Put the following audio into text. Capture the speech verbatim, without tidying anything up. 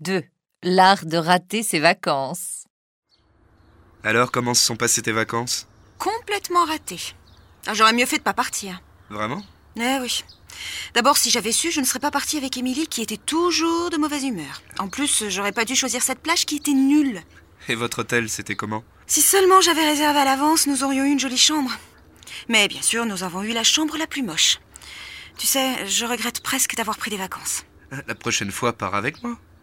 deux. L'art de rater ses vacances. Alors, comment se sont passées tes vacances? Complètement ratées. Ah, j'aurais mieux fait de pas partir. Vraiment? Eh oui. D'abord, si j'avais su, je ne serais pas partie avec Émilie qui était toujours de mauvaise humeur. En plus, j'aurais pas dû choisir cette plage qui était nulle. Et votre hôtel, c'était comment? Si seulement j'avais réservé à l'avance, nous aurions eu une jolie chambre. Mais bien sûr, nous avons eu la chambre la plus moche. Tu sais, je regrette presque d'avoir pris des vacances. La prochaine fois, pars avec moi.